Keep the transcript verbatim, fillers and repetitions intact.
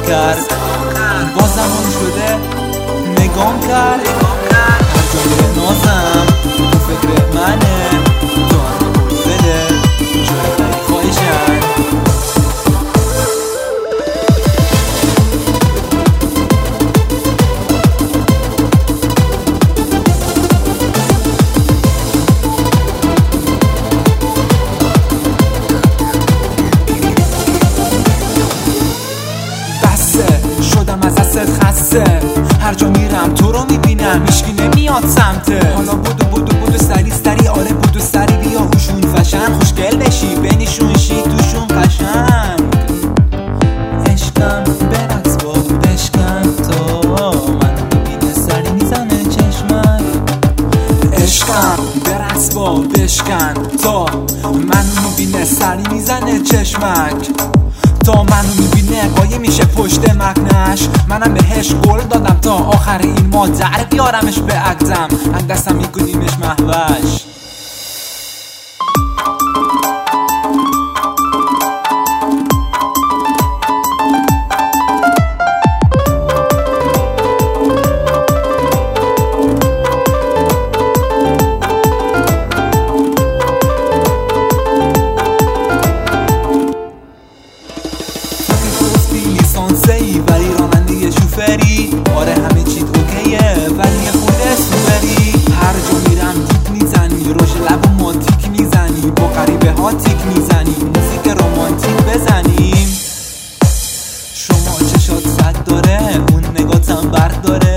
کرد، با زمان شده نگام کرد. هر جا میره نازم تو فکر منه، تو هم بگو بده جای خیلی خواهشن. شدم از دست خسته، هر جا میرم تو رو میبینم، هیچکی نمیاد سمته. حالا بودو بودو بودو سری سری، آره بودو سری بیا هوشون فشن، خوشگل بشی بینشون شی توشون قشنگ. عشقم برقص با بشکن تا منو میبینه سری میزنه چشمک. عشقم برقص با بشکن تا منو میبینه سری میزنه چشمک. تا منو میبینه قایم میشه پشت مکنش، منم بهش قول دادم تا آخر این ماه در بیارمش به عقدم، از دستم میکنیمش محوش. لیسانسی ولی راننده شوفری، آره همه چیز اوکیه ولی خود سوپری. هر جا میرم تیک میزنی، روش لب و ماتیک میزنی، با غریبه ها تیک میزنی، موزیک رومانتیک بزنیم. شما چشات صد داره، اون نگاتم برد داره،